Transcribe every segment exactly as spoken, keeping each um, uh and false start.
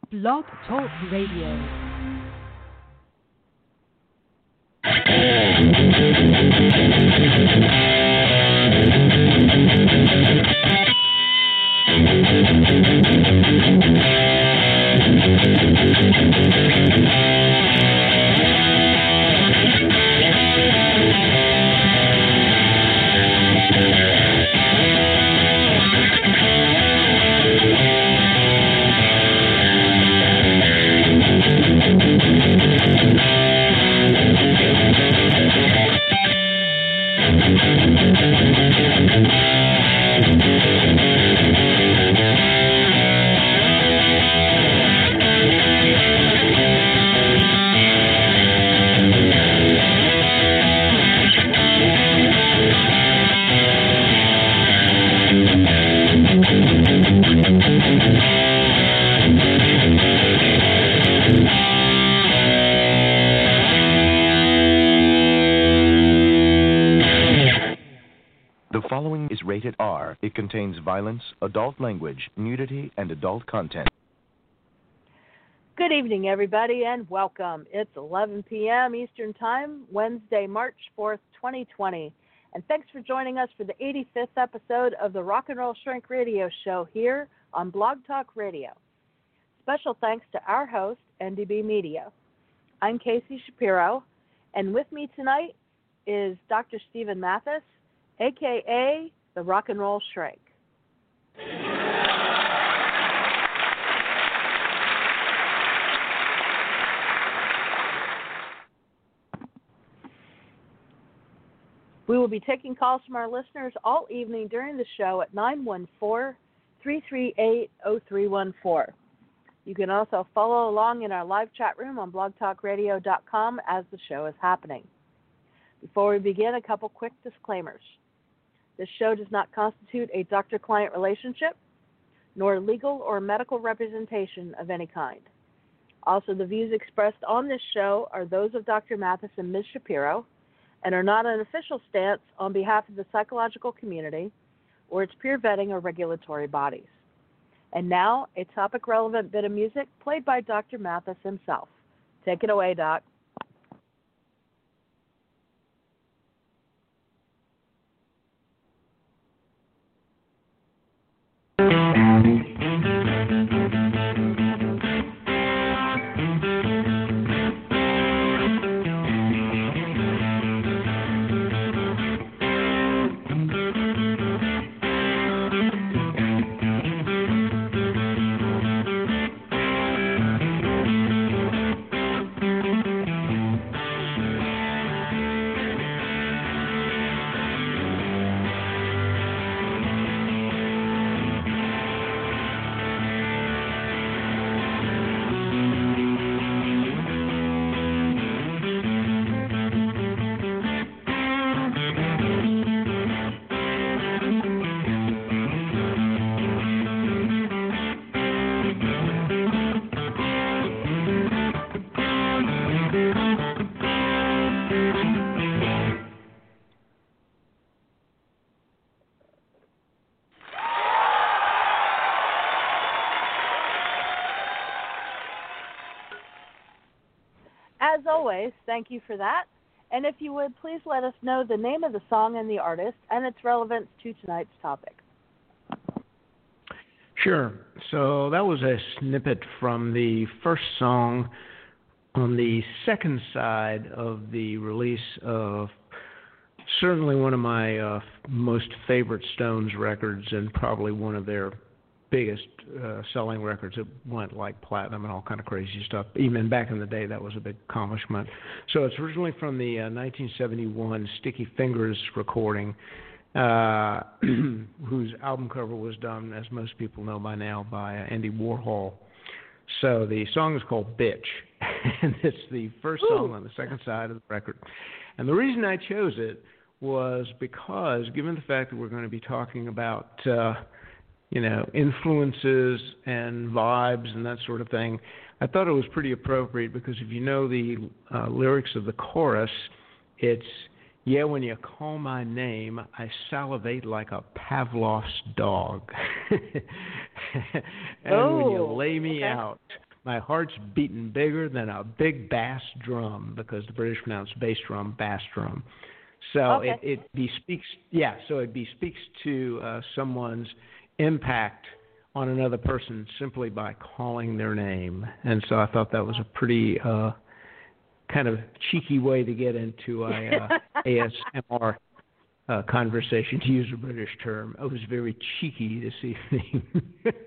Blog Talk Radio. Rated R. It contains violence, adult language, nudity, and adult content. Good evening, everybody, and welcome. It's eleven p.m. Eastern Time, Wednesday, March fourth, twenty twenty. And thanks for joining us for the eighty-fifth episode of the Rock and Roll Shrink Radio Show here on Blog Talk Radio. Special thanks to our host, N D B Media. I'm Casey Shapiro, and with me tonight is Doctor Stephen Mathis, a k a the Rock and Roll Shrink. We will be taking calls from our listeners all evening during the show at nine one four, three three eight, zero three one four. You can also follow along in our live chat room on blog talk radio dot com as the show is happening. Before we begin, a couple quick disclaimers. This show does not constitute a doctor-client relationship, nor legal or medical representation of any kind. Also, the views expressed on this show are those of Doctor Mathis and Miz Shapiro and are not an official stance on behalf of the psychological community or its peer vetting or regulatory bodies. And now, a topic-relevant bit of music played by Doctor Mathis himself. Take it away, Doc. As always, thank you for that. And if you would, please let us know the name of the song and the artist and its relevance to tonight's topic. Sure. So that was a snippet from the first song on the second side of the release of certainly one of my uh, most favorite Stones records and probably one of their biggest uh, selling records. It went like platinum and all kind of crazy stuff. Even back in the day, that was a big accomplishment. So it's originally from the uh, nineteen seventy-one Sticky Fingers recording, uh, whose album cover was done, as most people know by now, by uh, Andy Warhol. So the song is called Bitch, and it's the first song on the second side of the record. And the reason I chose it was because, given the fact that we're going to be talking about uh, you know, influences and vibes and that sort of thing, I thought it was pretty appropriate because if you know the uh, lyrics of the chorus, it's, yeah, when you call my name, I salivate like a Pavlov's dog. And oh, when you lay me okay. out, my heart's beating bigger than a big bass drum, because the British pronounce bass drum bass drum. So okay. it, it bespeaks, yeah, so it bespeaks to uh, someone's impact on another person simply by calling their name. And so I thought that was a pretty uh, kind of cheeky way to get into a uh, A S M R uh, conversation, to use a British term. It was very cheeky this evening.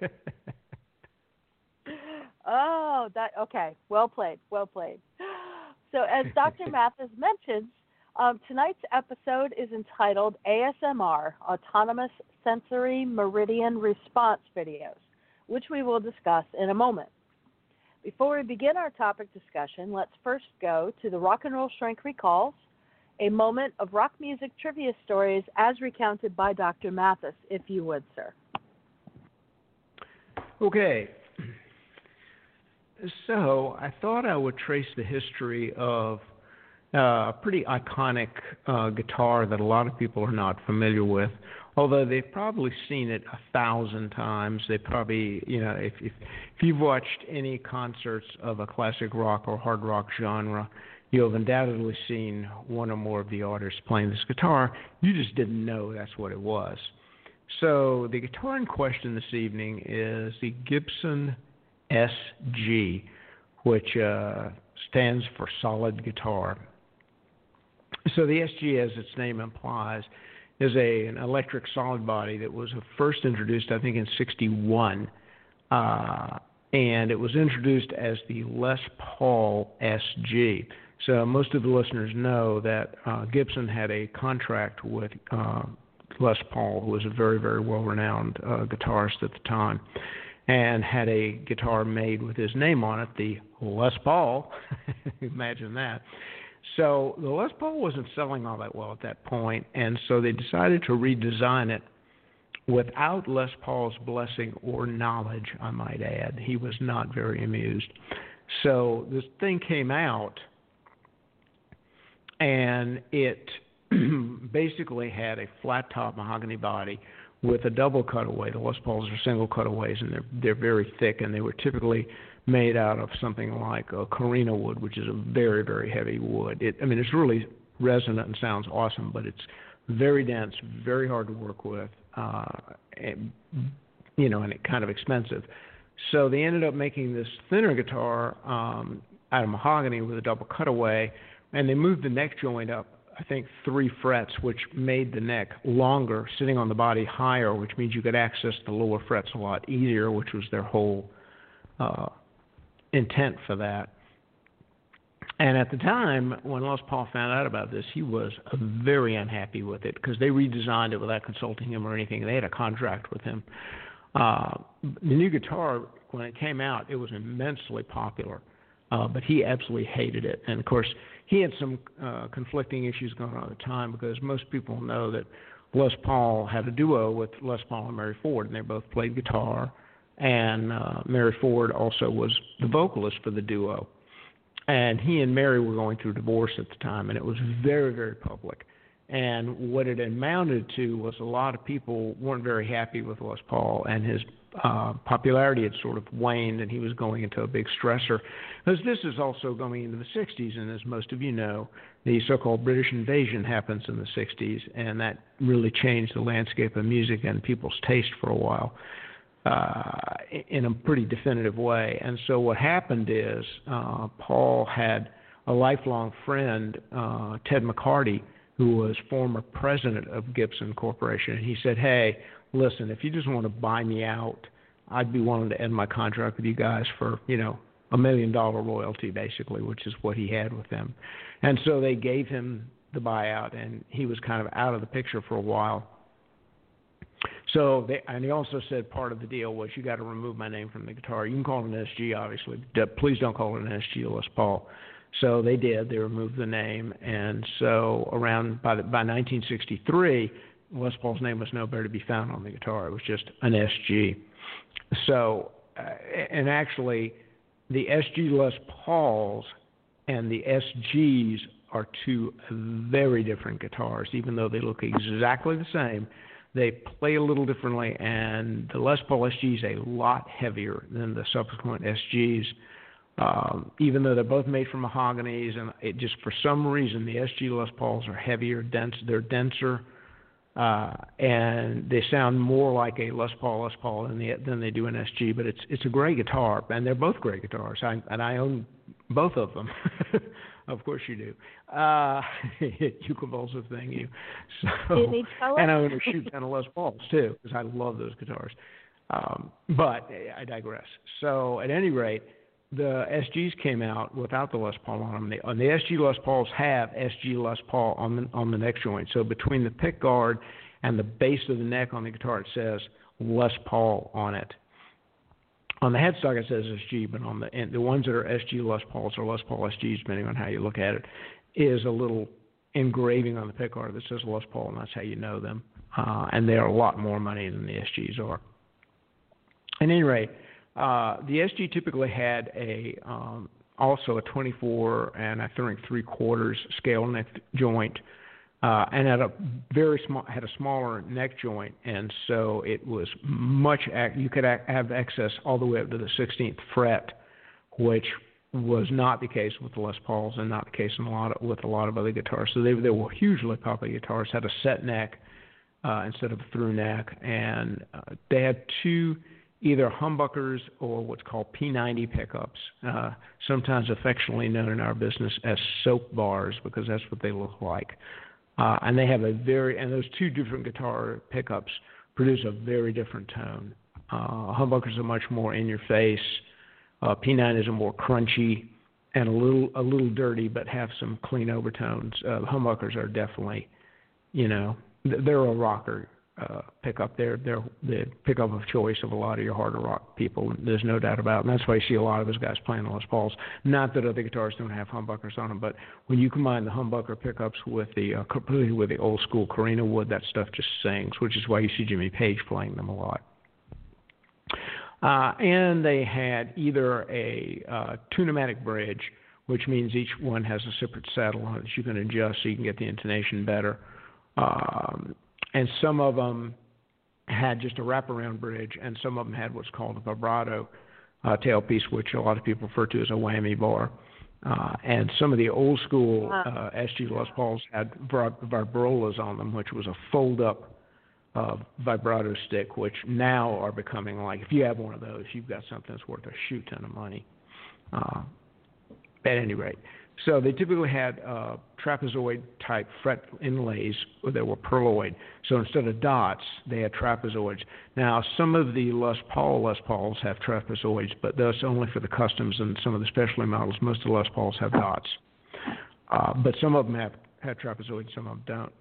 Oh, that okay. Well played. Well played. So, as Doctor Mathis mentions, um, tonight's episode is entitled A S M R, Autonomous Sensory Meridian Response Videos, which we will discuss in a moment. Before we begin our topic discussion, let's first go to the Rock and Roll Shrink Recalls, a moment of rock music trivia stories as recounted by Doctor Mathis, if you would, sir. Okay. So I thought I would trace the history of uh, a pretty iconic uh, guitar that a lot of people are not familiar with, although they've probably seen it a thousand times. They probably, you know, if, if, if you've watched any concerts of a classic rock or hard rock genre, you'll have undoubtedly seen one or more of the artists playing this guitar. You just didn't know that's what it was. So the guitar in question this evening is the Gibson S G, which uh, stands for solid guitar. So the S G, as its name implies, is a, an electric solid body that was first introduced, I think, in sixty-one, uh, and it was introduced as the Les Paul S G. So most of the listeners know that uh, Gibson had a contract with uh, Les Paul, who was a very, very well-renowned uh, guitarist at the time, and had a guitar made with his name on it, the Les Paul. Imagine that. So the Les Paul wasn't selling all that well at that point, and so they decided to redesign it without Les Paul's blessing or knowledge, I might add. He was not very amused. So this thing came out, and it basically had a flat-top mahogany body with a double cutaway. The Les Pauls are single cutaways, and they're they're very thick, and they were typically made out of something like a Carina wood, which is a very, very heavy wood. It, I mean, it's really resonant and sounds awesome, but it's very dense, very hard to work with, uh, and, you know, and it kind of expensive. So they ended up making this thinner guitar um, out of mahogany with a double cutaway, and they moved the neck joint up, I think, three frets, which made the neck longer, sitting on the body higher, which means you could access the lower frets a lot easier, which was their whole uh, intent for that. And at the time, when Les Paul found out about this, he was very unhappy with it because they redesigned it without consulting him or anything. They had a contract with him. Uh, the new guitar, when it came out, it was immensely popular, uh, but he absolutely hated it. And, of course, he had some uh, conflicting issues going on at the time because most people know that Les Paul had a duo with Les Paul and Mary Ford, and they both played guitar. And uh, Mary Ford also was the vocalist for the duo. And he and Mary were going through divorce at the time, and it was very, very public. And what it amounted to was a lot of people weren't very happy with Les Paul, and his uh, popularity had sort of waned, and he was going into a big stressor. Because this is also going into the sixties, and as most of you know, the so-called British invasion happens in the sixties, and that really changed the landscape of music and people's taste for a while. Uh, in a pretty definitive way. And so what happened is uh, Paul had a lifelong friend, uh, Ted McCarty, who was former president of Gibson Corporation. And he said, hey, listen, if you just want to buy me out, I'd be willing to end my contract with you guys for, you know, a million dollar royalty, basically, which is what he had with them. And so they gave him the buyout, and he was kind of out of the picture for a while. So, they, and he also said part of the deal was you got to remove my name from the guitar. You can call it an S G, obviously. Please don't call it an S G Les Paul. So they did. They removed the name. And so around by, the, by nineteen sixty-three, Les Paul's name was nowhere to be found on the guitar. It was just an S G. So, uh, and actually, the S G Les Pauls and the S Gs are two very different guitars, even though they look exactly the same. They play a little differently, and the Les Paul S G is a lot heavier than the subsequent S Gs. Um, even though they're both made from mahoganies, and it just for some reason the S G Les Pauls are heavier, dense, they're denser, uh, and they sound more like a Les Paul Les Paul than, the, than they do an S G. But it's it's a great guitar, and they're both great guitars. I, and I own both of them. Of course you do. Uh, you convulsive thing, you. So, you need color? And I own a shoot ton of Les Pauls too, because I love those guitars. Um, but I digress. So at any rate, the S Gs came out without the Les Paul on them. The, on the S G Les Pauls have S G Les Paul on the on the neck joint. So between the pick guard and the base of the neck on the guitar, it says Les Paul on it. On the headstock, it says S G, but on the and the ones that are S G Les Pauls or Les Paul S Gs, depending on how you look at it, is a little engraving on the pick guard that says Les Paul, and that's how you know them. Uh, and they are a lot more money than the S Gs are. At any rate, Uh, the S G typically had a um, also a twenty-four and I think three quarters scale neck joint, uh, and had a very small had a smaller neck joint, and so it was much you could have access all the way up to the sixteenth fret, which was not the case with the Les Pauls and not the case in a lot of, with a lot of other guitars. So they they were hugely popular guitars. Had a set neck uh, instead of a through neck, and uh, they had two. Either humbuckers or what's called P ninety pickups, uh, sometimes affectionately known in our business as soap bars because that's what they look like. Uh, and they have a very, and those two different guitar pickups produce a very different tone. Uh, humbuckers are much more in your face. Uh, P ninety is a more crunchy and a little a little dirty, but have some clean overtones. Uh, humbuckers are definitely, you know, they're a rocker. Uh, pickup. They're, they're the pickup of choice of a lot of your harder rock people. There's no doubt about it. And that's why you see a lot of those guys playing Les Pauls. Not that other guitars don't have humbuckers on them, but when you combine the humbucker pickups with the uh, completely with the old school Carina wood, that stuff just sings, which is why you see Jimmy Page playing them a lot. Uh, and they had either a uh, tunematic bridge, which means each one has a separate saddle on it that you can adjust so you can get the intonation better. Um, And some of them had just a wraparound bridge, and some of them had what's called a vibrato uh, tailpiece, which a lot of people refer to as a whammy bar. Uh, and some of the old school uh, S G Les Pauls had vibrolas on them, which was a fold-up uh, vibrato stick, which now are becoming like, if you have one of those, you've got something that's worth a shoot ton of money. Uh, at any rate. So they typically had uh, trapezoid-type fret inlays that were pearloid. So instead of dots, they had trapezoids. Now, some of the Les Paul Les Pauls have trapezoids, but that's only for the customs and some of the specialty models. Most of the Les Pauls have dots. Uh, but some of them have, have trapezoids, some of them don't.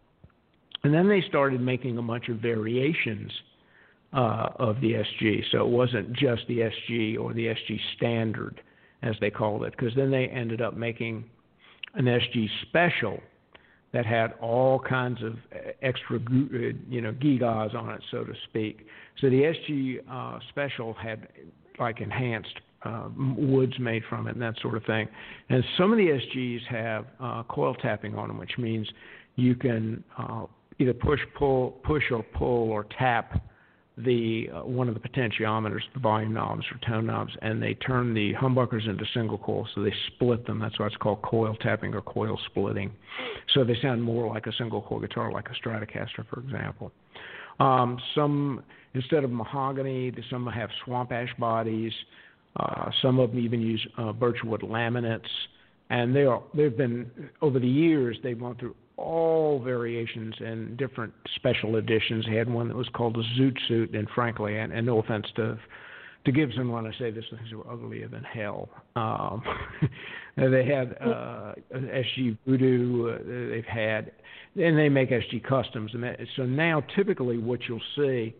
And then they started making a bunch of variations uh, of the S G. So it wasn't just the S G or the S G standard, as they called it, because then they ended up making an S G special that had all kinds of extra, you know, gewgaws on it, so to speak. So the S G uh, special had like enhanced uh, woods made from it and that sort of thing. And some of the S Gs have uh, coil tapping on them, which means you can uh, either push, pull, push or pull or tap the uh, one of the potentiometers, the volume knobs or tone knobs, and they turn the humbuckers into single coil, so they split them. That's why it's called coil tapping or coil splitting. So they sound more like a single coil guitar, like a Stratocaster, for example. Um, some, instead of mahogany, some have swamp ash bodies. Uh, some of them even use uh, birchwood laminates. And they are, they've been, over the years, they've gone through all variations and different special editions. They had one that was called a Zoot Suit, and frankly, and, and no offense to to Gibson when I say this, things were uglier than hell. Um, they had uh, S G Voodoo, uh, they've had, and they make S G Customs. And that, so now typically what you'll see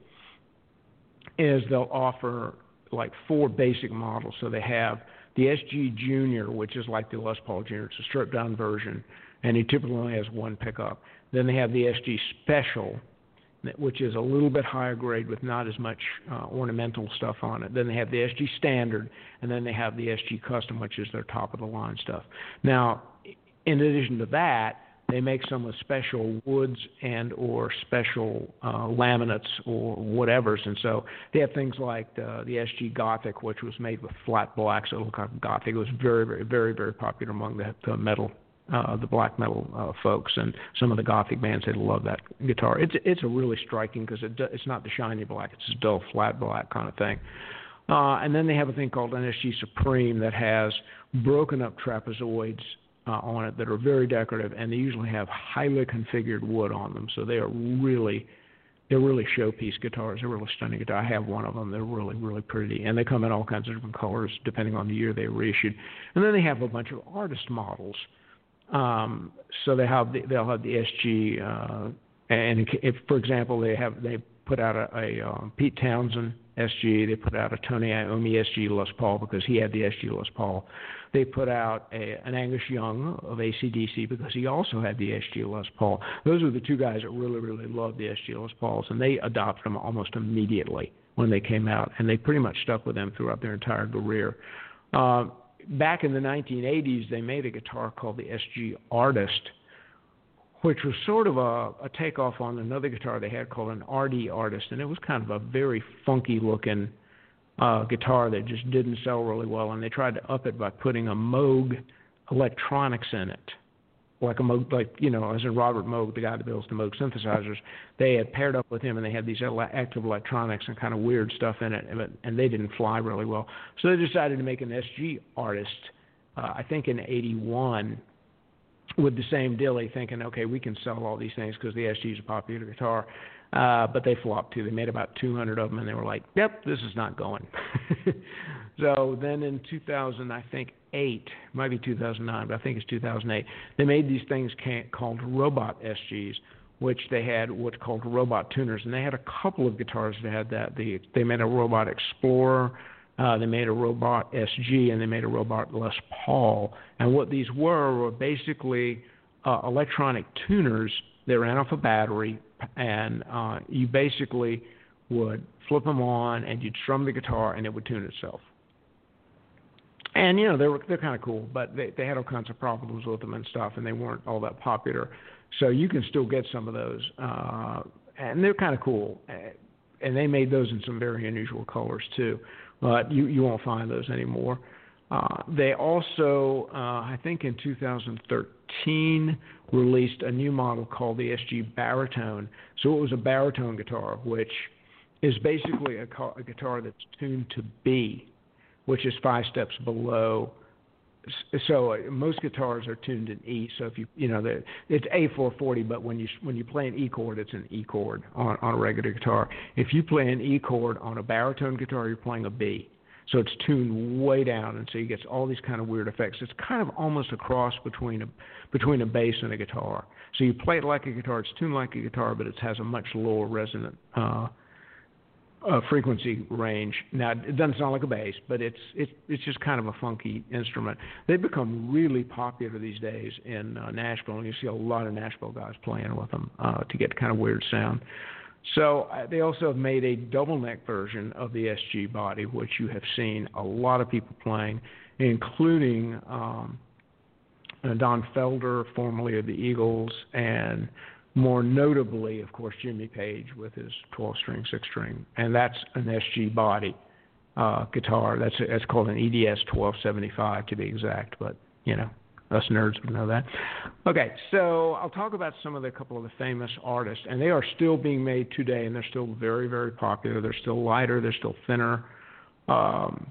is they'll offer like four basic models. So they have the S G Junior, which is like the Les Paul Junior. It's a stripped down version, and he typically only has one pickup. Then they have the S G Special, which is a little bit higher grade with not as much uh, ornamental stuff on it. Then they have the S G Standard, and then they have the S G Custom, which is their top-of-the-line stuff. Now, in addition to that, They make some with special woods and or special uh, laminates or whatevers, and so they have things like uh, the S G Gothic, which was made with flat black, so it looked like Gothic. It was very, very, very, very popular among the, the metal, uh, the black metal uh, folks, and some of the Gothic bands. They love that guitar. It's it's a really striking because it, it's not the shiny black; it's a dull, flat black kind of thing. Uh, and then they have a thing called an S G Supreme that has broken up trapezoids uh, on it that are very decorative, and they usually have highly configured wood on them. So they are really, they're really showpiece guitars. They're really stunning guitars. I have one of them. They're really, really pretty, and they come in all kinds of different colors depending on the year they were issued. And then they have a bunch of artist models. Um, so they have the, they'll have the S G, uh, and if, for example, they have they put out a, a uh, Pete Townsend S G. They put out a Tony Iommi S G Les Paul because he had the S G Les Paul. They put out a, an Angus Young of A C D C because he also had the S G Les Paul. Those are the two guys that really, really loved the S G Les Pauls, and they adopted them almost immediately when they came out, and they pretty much stuck with them throughout their entire career. Uh, back in the nineteen eighties, they made a guitar called the S G Artist, which was sort of a, a takeoff on another guitar they had called an R D Artist, and it was kind of a very funky-looking uh, guitar that just didn't sell really well, and they tried to up it by putting a Moog electronics in it, like a Moog, like you know, as in Robert Moog, the guy that builds the Moog synthesizers. They had paired up with him, and they had these ele- active electronics and kind of weird stuff in it, and, and they didn't fly really well. So they decided to make an S G Artist, uh, I think in eighty-one, with the same dilly, thinking, okay, we can sell all these things because the S G is a popular guitar. Uh, but they flopped too. They made about two hundred of them, and they were like, yep, this is not going. So then in two thousand, I think, eight, might be two thousand nine, but I think it's two thousand eight, they made these things called Robot S Gs, which they had what's called Robot Tuners. And they had a couple of guitars that had that. They, they made a Robot Explorer, Uh, they made a Robot S G, and they made a Robot Les Paul. And what these were were basically uh, electronic tuners that ran off a battery, and uh, you basically would flip them on, and you'd strum the guitar, and it would tune itself. And, you know, they were, they're kind of cool, but they, they had all kinds of problems with them and stuff, and they weren't all that popular. So you can still get some of those, uh, and they're kind of cool. And they made those in some very unusual colors, too. But you, you won't find those anymore. Uh, they also, uh, I think in two thousand thirteen, released a new model called the S G Baritone. So it was a baritone guitar, which is basically a, car, a guitar that's tuned to B, which is five steps below. So uh, most guitars are tuned in E. So if you, you know, it's A four forty, but when you when you play an E chord, it's an E chord on, on a regular guitar. If you play an E chord on a baritone guitar, you're playing a B. So it's tuned way down, and so you get all these kind of weird effects. It's kind of almost a cross between a between a bass and a guitar. So you play it like a guitar, it's tuned like a guitar, but it has a much lower resonant uh, uh, frequency range. Now it doesn't sound like a bass, but it's it's it's just kind of a funky instrument. They've become really popular these days in uh, Nashville, and you see a lot of Nashville guys playing with them uh, to get kind of weird sound. So uh, they also have made a double neck version of the S G body, which you have seen a lot of people playing, including um, Don Felder, formerly of the Eagles, and more notably, of course, Jimmy Page with his twelve-string, six-string, and that's an S G body uh, guitar. That's a, that's called an E D S twelve seventy-five to be exact, but you know. Us nerds would know that. Okay, so I'll talk about some of the couple of the famous artists, and they are still being made today, and they're still very, very popular. They're still lighter. They're still thinner. Um,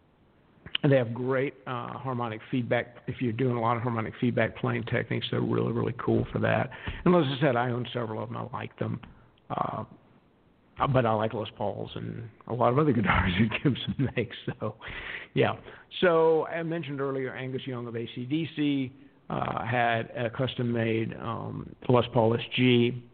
and they have great uh, harmonic feedback. If you're doing a lot of harmonic feedback playing techniques, they're really, really cool for that. And as I said, I own several of them. I like them. Uh, But I like Les Pauls and a lot of other guitars that Gibson makes. So, yeah. So I mentioned earlier Angus Young of A C D C uh, had a custom-made um, Les Paul S G,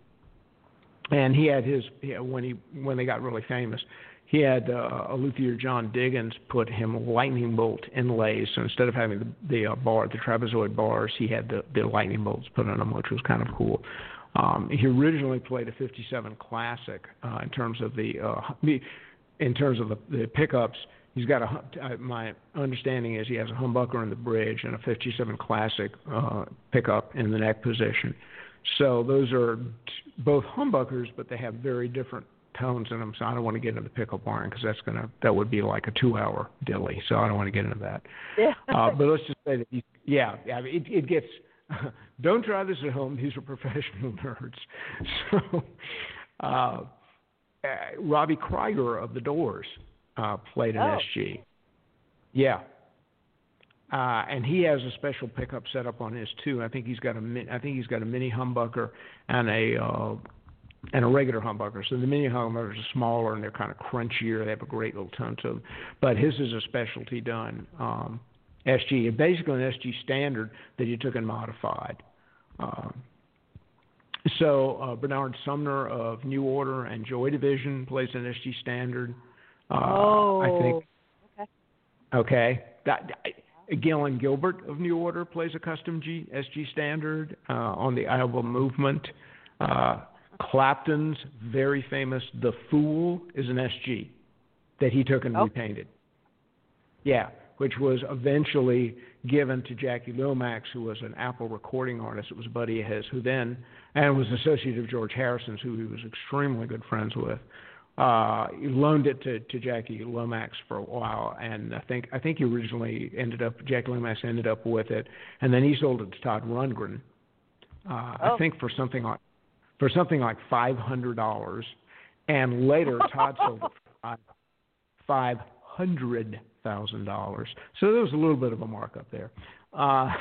and he had his when he when they got really famous. He had uh, a luthier, John Diggins, put him lightning bolt inlays. So instead of having the, the uh, bar, the trapezoid bars, he had the, the lightning bolts put on them, which was kind of cool. Um, he originally played a fifty-seven Classic uh, in terms of the, uh, the in terms of the, the pickups. he's got a, uh, my understanding is he has a humbucker in the bridge and a fifty-seven Classic uh, pickup in the neck position. So those are t- both humbuckers, but they have very different tones in them. So I don't want to get into the pickup wiring because that's gonna that would be like a two-hour dilly. So I don't want to get into that. Yeah. uh, but let's just say that, he, yeah, I mean, it, it gets. Don't try this at home. These are professional nerds. So uh, uh, Robbie Krieger of the Doors uh, played an oh. S G. Yeah. Uh, and he has a special pickup set up on his too. I think he's got a I think he's got a mini humbucker and a uh, and a regular humbucker. So the mini humbuckers are smaller and they're kind of crunchier. They have a great little tone to them. But his is a specialty done um, S G, basically an S G standard that you took and modified. Um, so uh, Bernard Sumner of New Order and Joy Division plays an S G standard. Uh, oh, I think. Okay. Okay. That, Gillen Gilbert of New Order plays a custom G, S G standard uh, on the Iowa Movement. Uh, Clapton's very famous The Fool is an S G that he took and oh. repainted. Yeah, which was eventually given to Jackie Lomax, who was an Apple recording artist. It was a buddy of his who then, and was associated with George Harrison's, who he was extremely good friends with. Uh, he loaned it to, to Jackie Lomax for a while, and I think I think he originally ended up Jackie Lomax ended up with it, and then he sold it to Todd Rundgren. Uh, oh. I think for something like for something like five hundred dollars, and later Todd sold it for five hundred thousand dollars. So there was a little bit of a markup there, uh,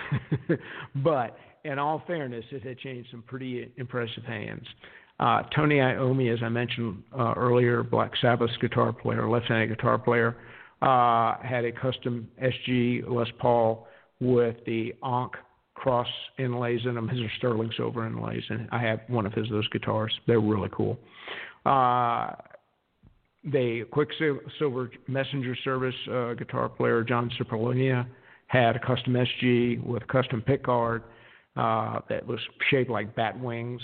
but in all fairness, it had changed some pretty impressive hands. Uh, Tony Iommi, as I mentioned uh, earlier, Black Sabbath's guitar player, left-handed guitar player, uh, had a custom S G Les Paul with the Ankh cross inlays in them. His are sterling silver inlays, and I have one of his those guitars. They're really cool. Uh, the Quicksilver Messenger Service uh, guitar player, John Cipollina, had a custom S G with custom pickguard uh, that was shaped like bat wings.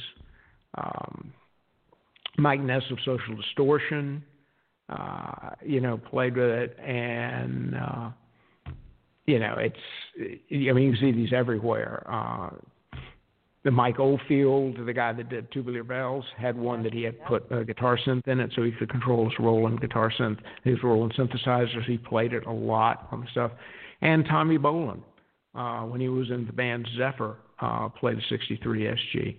Um, Mike Ness of Social Distortion, uh, you know, played with it, and uh, you know, it's. I mean, you can see these everywhere. Uh, the Mike Oldfield, the guy that did Tubular Bells, had one that he had put a guitar synth in it, so he could control his Roland guitar synth, his Roland synthesizers. He played it a lot on the stuff. And Tommy Bolin, uh, when he was in the band Zephyr, uh, played a sixty-three S G.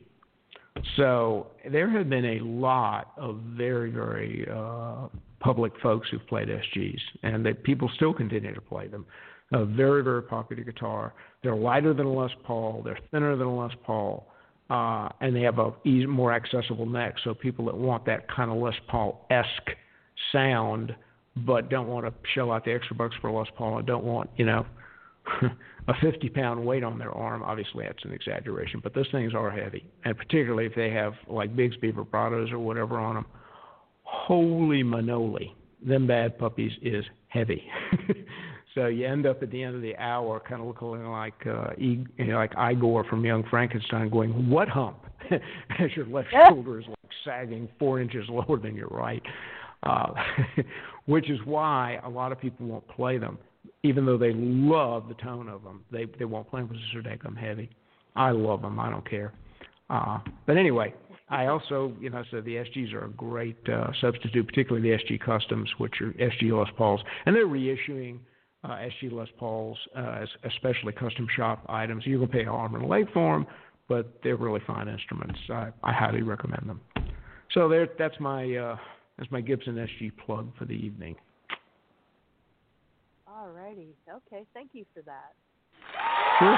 So there have been a lot of very, very uh, public folks who've played S Gs, and they, people still continue to play them. A very, very popular guitar. They're lighter than a Les Paul. They're thinner than a Les Paul, uh, and they have a easy, more accessible neck. So people that want that kind of Les Paul-esque sound, but don't want to shell out the extra bucks for a Les Paul, and don't want, you know, a fifty-pound weight on their arm. Obviously, that's an exaggeration, but those things are heavy, and particularly if they have like Bigsby vibratos or whatever on them. Holy manoli, them bad puppies is heavy. So you end up at the end of the hour kind of looking like uh, you know, like Igor from Young Frankenstein, going, "What hump?" as your left shoulder is like sagging four inches lower than your right, uh, which is why a lot of people won't play them. Even though they love the tone of them, they they won't play them because they're so damn heavy. I love them. I don't care. Uh, but anyway, I also, you know, so the S Gs are a great uh, substitute, particularly the S G Customs, which are S G Les Pauls. And they're reissuing uh, S G Les Pauls, uh, especially custom shop items. You're going to pay an arm and a leg for them, but they're really fine instruments. I, I highly recommend them. So there, that's my uh, that's my Gibson S G plug for the evening. All righty. Okay. Thank you for that. Sure.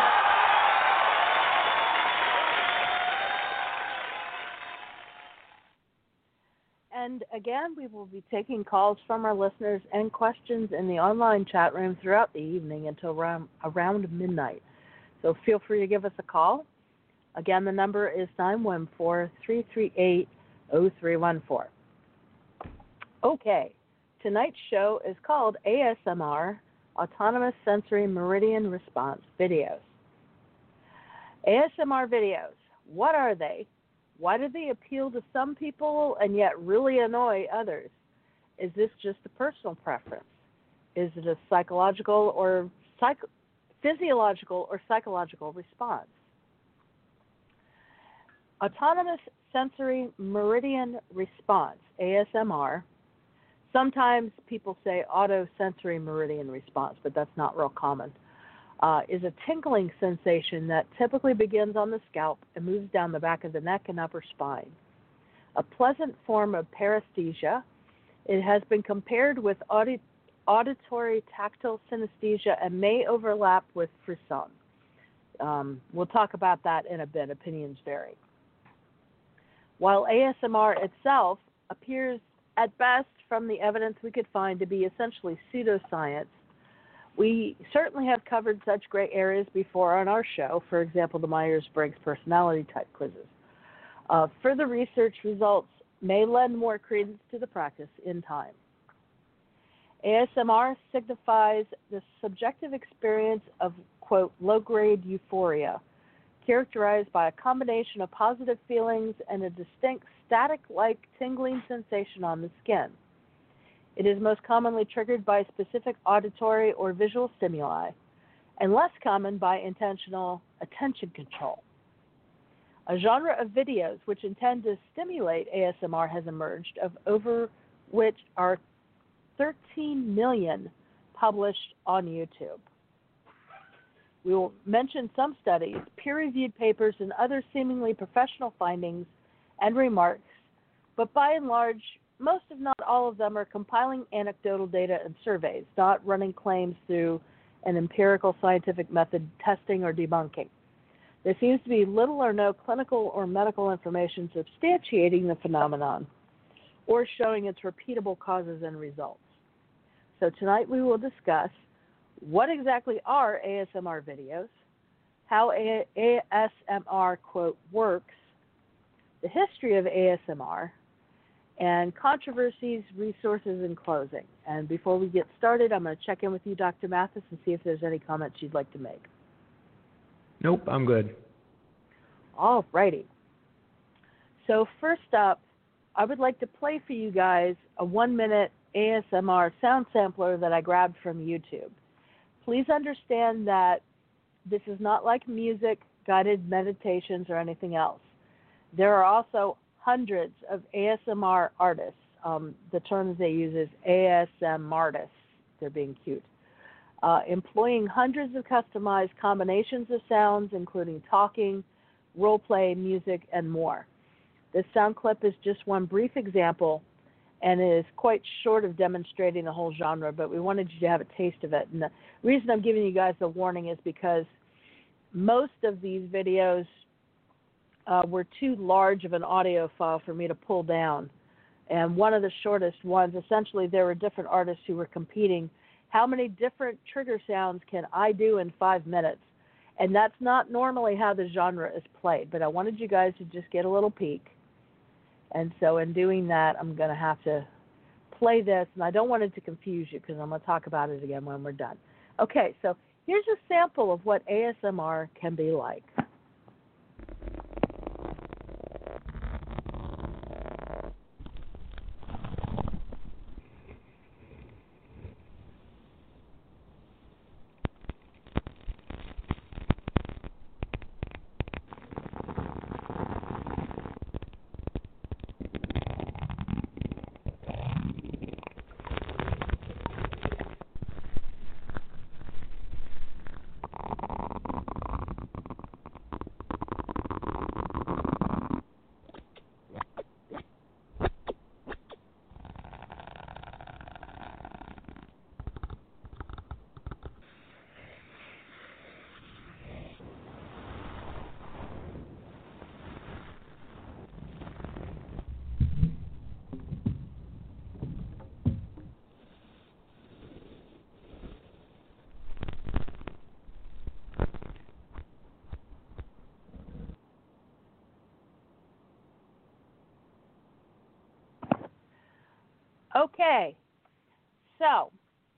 And again, we will be taking calls from our listeners and questions in the online chat room throughout the evening until around, around midnight. So feel free to give us a call. Again, the number is nine one four, three three eight, zero three one four. Okay. Tonight's show is called A S M R, Autonomous Sensory Meridian Response Videos. A S M R videos, what are they? Why do they appeal to some people and yet really annoy others? Is this just a personal preference? Is it a psychological or psych- physiological or psychological response? Autonomous sensory meridian response, A S M R. Sometimes people say autosensory meridian response, but that's not real common. Uh, is a tingling sensation that typically begins on the scalp and moves down the back of the neck and upper spine. A pleasant form of paresthesia. It has been compared with audi- auditory tactile synesthesia and may overlap with frisson. Um, we'll talk about that in a bit. Opinions vary. While A S M R itself appears at best from the evidence we could find to be essentially pseudoscience, we certainly have covered such gray areas before on our show, for example, the Myers-Briggs personality type quizzes. Uh, further research results may lend more credence to the practice in time. A S M R signifies the subjective experience of, quote, low-grade euphoria, characterized by a combination of positive feelings and a distinct static-like tingling sensation on the skin. It is most commonly triggered by specific auditory or visual stimuli, and less common by intentional attention control. A genre of videos which intend to stimulate A S M R has emerged, of over which are thirteen million published on YouTube. We will mention some studies, peer-reviewed papers, and other seemingly professional findings and remarks, but by and large, most if not all of them are compiling anecdotal data and surveys, not running claims through an empirical scientific method testing or debunking. There seems to be little or no clinical or medical information substantiating the phenomenon or showing its repeatable causes and results. So tonight we will discuss what exactly are A S M R videos, how A S M R, quote, works, the history of A S M R, and controversies, resources, and closing. And before we get started, I'm going to check in with you, Doctor Mathis, and see if there's any comments you'd like to make. Nope, I'm good. All righty. So first up, I would like to play for you guys a one-minute A S M R sound sampler that I grabbed from YouTube. Please understand that this is not like music, guided meditations, or anything else. There are also hundreds of A S M R artists. Um, the terms they use is A S M artists. They're being cute. Uh, employing hundreds of customized combinations of sounds, including talking, role play, music, and more. This sound clip is just one brief example, and it is quite short of demonstrating the whole genre, but we wanted you to have a taste of it. And the reason I'm giving you guys the warning is because most of these videos uh, were too large of an audio file for me to pull down. And one of the shortest ones, essentially there were different artists who were competing. How many different trigger sounds can I do in five minutes? And that's not normally how the genre is played, but I wanted you guys to just get a little peek. And so in doing that, I'm going to have to play this, and I don't want it to confuse you because I'm going to talk about it again when we're done. Okay, so here's a sample of what A S M R can be like. Okay, so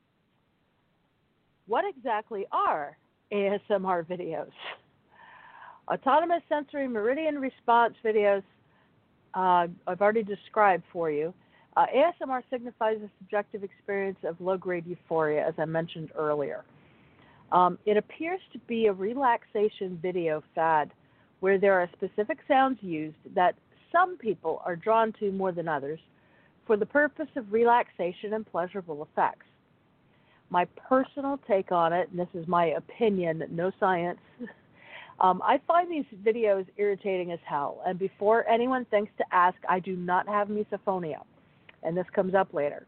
what exactly are A S M R videos? Autonomous sensory meridian response videos, uh, I've already described for you. Uh, A S M R signifies a subjective experience of low-grade euphoria, as I mentioned earlier. Um, it appears to be a relaxation video fad where there are specific sounds used that some people are drawn to more than others for the purpose of relaxation and pleasurable effects. My personal take on it, and this is my opinion, no science, um, I find these videos irritating as hell. And before anyone thinks to ask, I do not have misophonia, and this comes up later.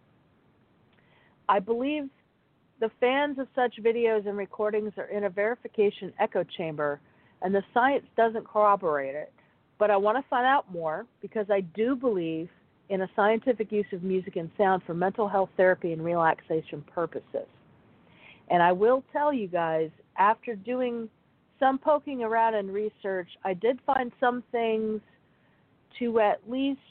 I believe the fans of such videos and recordings are in a verification echo chamber, and the science doesn't corroborate it. But I want to find out more because I do believe in a scientific use of music and sound for mental health therapy and relaxation purposes. And I will tell you guys, after doing some poking around and research, I did find some things to at least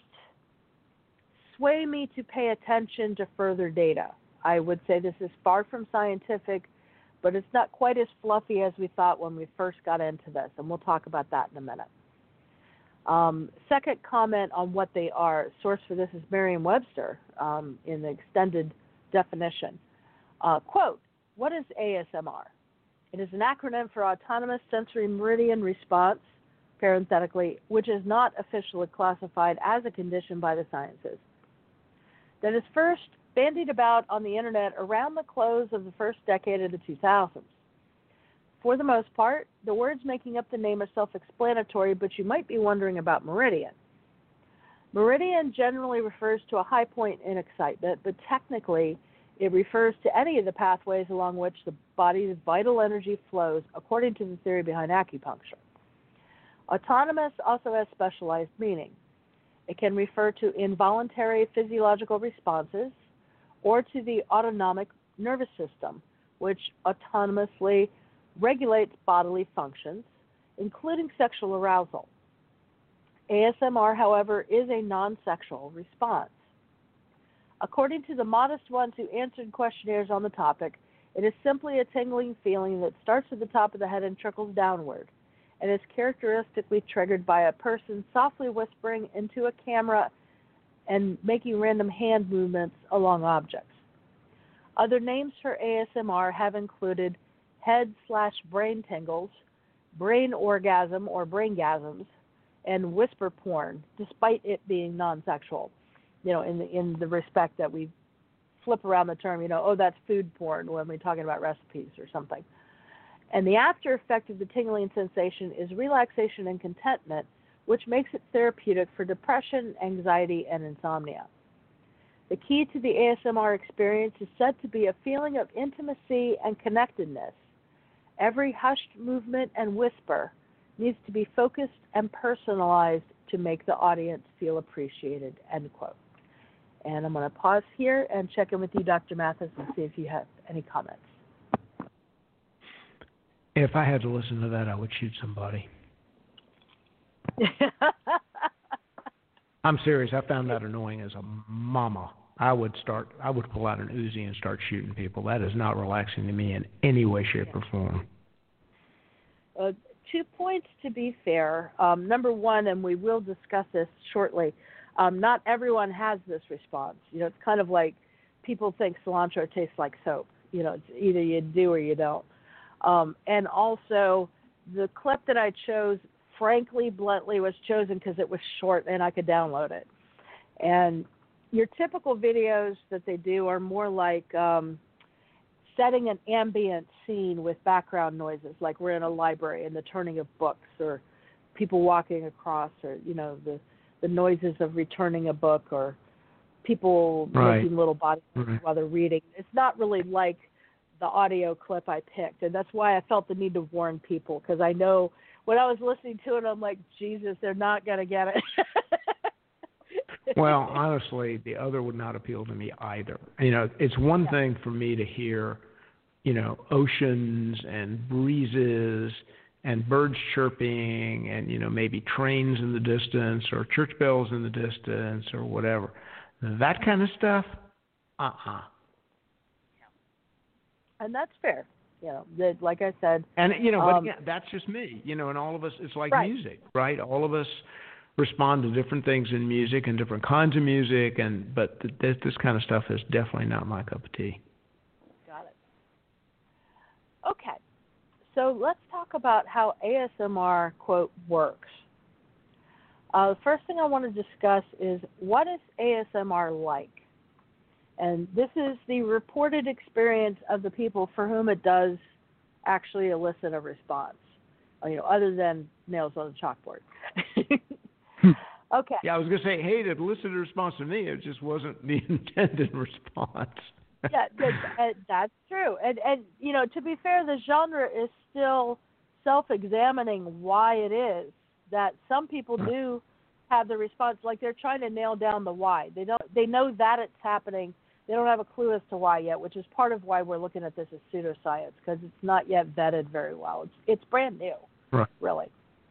sway me to pay attention to further data. I would say this is far from scientific, but it's not quite as fluffy as we thought when we first got into this, and we'll talk about that in a minute. Um, second comment on what they are. Source for this is Merriam-Webster um, in the extended definition. Uh, quote, what is A S M R? It is an acronym for Autonomous Sensory Meridian Response, parenthetically, which is not officially classified as a condition by the sciences. That is first bandied about on the internet around the close of the first decade of the two thousands. For the most part, the words making up the name are self-explanatory, but you might be wondering about meridian. Meridian generally refers to a high point in excitement, but technically it refers to any of the pathways along which the body's vital energy flows, according to the theory behind acupuncture. Autonomous also has specialized meaning. It can refer to involuntary physiological responses or to the autonomic nervous system, which autonomously regulates bodily functions, including sexual arousal. A S M R, however, is a non-sexual response. According to the modest ones who answered questionnaires on the topic, it is simply a tingling feeling that starts at the top of the head and trickles downward, and is characteristically triggered by a person softly whispering into a camera and making random hand movements along objects. Other names for A S M R have included head slash brain tingles, brain orgasm or braingasms, and whisper porn, despite it being non-sexual. You know, in the in the respect that we flip around the term, you know, oh, that's food porn when we're talking about recipes or something. And the after effect of the tingling sensation is relaxation and contentment, which makes it therapeutic for depression, anxiety, and insomnia. The key to the A S M R experience is said to be a feeling of intimacy and connectedness. Every hushed movement and whisper needs to be focused and personalized to make the audience feel appreciated, end quote. And I'm going to pause here and check in with you, Doctor Mathis, and see if you have any comments. If I had to listen to that, I would shoot somebody. I'm serious. I found that annoying as a mama. I would start. I would pull out an Uzi and start shooting people. That is not relaxing to me in any way, shape, or form. Uh, two points to be fair. Um, number one, and we will discuss this shortly, um, not everyone has this response. You know, it's kind of like people think cilantro tastes like soap. You know, it's either you do or you don't. Um, and also, the clip that I chose, frankly, bluntly, was chosen because it was short and I could download it. And your typical videos that they do are more like um, setting an ambient scene with background noises, like we're in a library and the turning of books or people walking across, or, you know, the, the noises of returning a book, or people right. making little body right. while they're reading. It's not really like the audio clip I picked, and that's why I felt the need to warn people, because I know when I was listening to it, I'm like, Jesus, they're not going to get it. Well, honestly, the other would not appeal to me either. You know, it's one yeah. thing for me to hear, you know, oceans and breezes and birds chirping and, you know, maybe trains in the distance or church bells in the distance or whatever. That kind of stuff, uh-uh. And that's fair. You know, that, like I said. And, you know, but um, again, that's just me. You know, and all of us, it's like right. music, right? All of us respond to different things in music and different kinds of music, and but th- this, this kind of stuff is definitely not my cup of tea. Got it. Okay, so let's talk about how A S M R, quote, works. Uh, the first thing I want to discuss is, what is A S M R like? And this is the reported experience of the people for whom it does actually elicit a response, you know, other than nails on a chalkboard. Okay. Yeah, I was going to say, hey, it elicited a response to me. It just wasn't the intended response. Yeah, that, that's true. And, and, you know, to be fair, the genre is still self-examining why it is that some people do have the response, like they're trying to nail down the why. They don't. They know that it's happening. They don't have a clue as to why yet, which is part of why we're looking at this as pseudoscience, because it's not yet vetted very well. It's it's brand new, right. Really.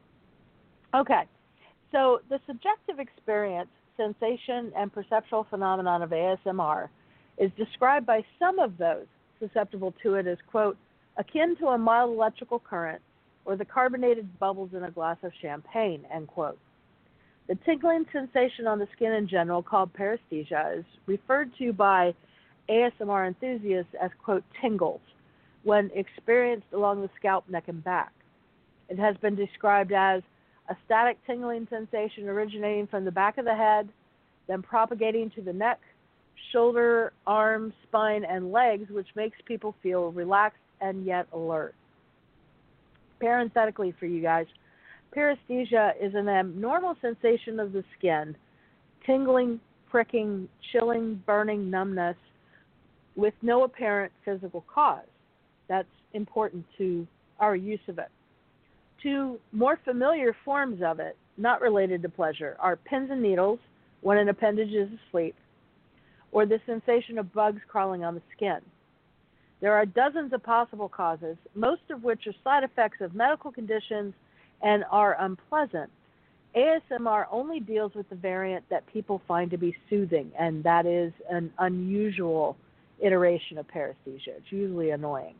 Okay, so the subjective experience, sensation, and perceptual phenomenon of A S M R is described by some of those susceptible to it as, quote, akin to a mild electrical current or the carbonated bubbles in a glass of champagne, end quote. The tingling sensation on the skin in general, called paresthesia, is referred to by A S M R enthusiasts as, quote, tingles, when experienced along the scalp, neck, and back. It has been described as a static tingling sensation originating from the back of the head, then propagating to the neck, shoulder, arms, spine, and legs, which makes people feel relaxed and yet alert. Parenthetically for you guys, paresthesia is an abnormal sensation of the skin, tingling, pricking, chilling, burning, numbness, with no apparent physical cause. That's important to our use of it. Two more familiar forms of it, not related to pleasure, are pins and needles when an appendage is asleep, or the sensation of bugs crawling on the skin. There are dozens of possible causes, most of which are side effects of medical conditions and are unpleasant. A S M R only deals with the variant that people find to be soothing, and that is an unusual iteration of paresthesia. It's usually annoying.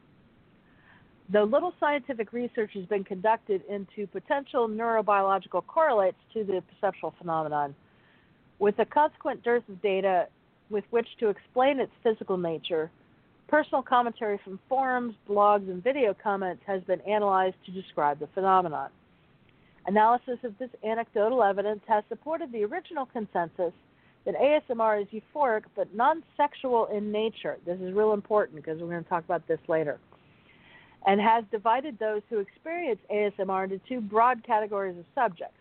Though little scientific research has been conducted into potential neurobiological correlates to the perceptual phenomenon, with a consequent dearth of data with which to explain its physical nature, personal commentary from forums, blogs, and video comments has been analyzed to describe the phenomenon. Analysis of this anecdotal evidence has supported the original consensus that A S M R is euphoric but non-sexual in nature. This is real important because we're going to talk about this later. And has divided those who experience A S M R into two broad categories of subjects.